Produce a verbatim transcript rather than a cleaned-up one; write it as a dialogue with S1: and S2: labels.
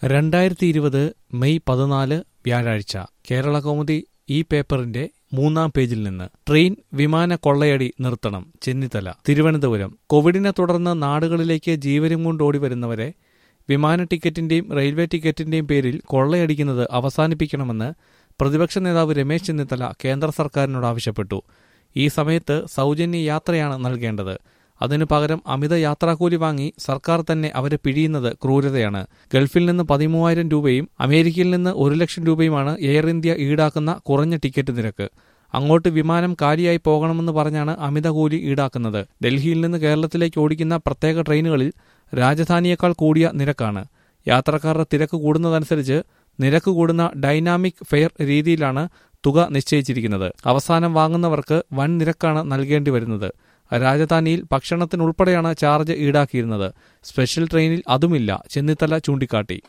S1: രണ്ടായിരത്തി ഇരുപത് മെയ് പതിനാല് വ്യാഴാഴ്ച കേരളകൗമുദി ഈ പേപ്പറിന്റെ മൂന്നാം പേജിൽ നിന്ന് ട്രെയിൻ വിമാന കൊള്ളയടി നിർത്തണം ചെന്നിത്തല. തിരുവനന്തപുരം. കോവിഡിനെ തുടർന്ന് നാടുകളിലേക്ക് ജീവനും കൊണ്ടോടി വരുന്നവരെ വിമാന ടിക്കറ്റിന്റെയും റെയിൽവേ ടിക്കറ്റിന്റെയും പേരിൽ കൊള്ളയടിക്കുന്നത് അവസാനിപ്പിക്കണമെന്ന് പ്രതിപക്ഷ നേതാവ് രമേശ് ചെന്നിത്തല കേന്ദ്ര സർക്കാരിനോട് ആവശ്യപ്പെട്ടു. ഈ സമയത്ത് സൗജന്യ യാത്രയാണ് നൽകേണ്ടത്. അതിനു പകരം അമിത യാത്രാക്കൂലി വാങ്ങി സർക്കാർ തന്നെ അവരെ പിഴിയുന്നത് ക്രൂരതയാണ്. ഗൾഫിൽ നിന്ന് പതിമൂവായിരം രൂപയും അമേരിക്കയിൽ നിന്ന് ഒരു ലക്ഷം രൂപയുമാണ് എയർ ഇന്ത്യ ഈടാക്കുന്ന കുറഞ്ഞ ടിക്കറ്റ് നിരക്ക്. അങ്ങോട്ട് വിമാനം കാലിയായി പോകണമെന്ന് പറഞ്ഞാണ് അമിത കൂലി ഈടാക്കുന്നത്. ഡൽഹിയിൽ നിന്ന് കേരളത്തിലേക്ക് ഓടിക്കുന്ന പ്രത്യേക ട്രെയിനുകളിൽ രാജധാനിയേക്കാൾ കൂടിയ നിരക്കാണ്. യാത്രക്കാരുടെ തിരക്ക് കൂടുന്നതനുസരിച്ച് നിരക്ക് കൂടുന്ന ഡൈനാമിക് ഫെയർ രീതിയിലാണ് തുക നിശ്ചയിച്ചിരിക്കുന്നത്. അവസാനം വാങ്ങുന്നവർക്ക് വൻ നിരക്കാണ് നൽകേണ്ടി വരുന്നത്. രാജധാനിയിൽ ഭക്ഷണത്തിനുൾപ്പെടെയാണ് ചാർജ് ഈടാക്കിയിരുന്നത്. സ്പെഷ്യൽ ട്രെയിനിൽ അതുമില്ല, ചെന്നിത്തല ചൂണ്ടിക്കാട്ടി.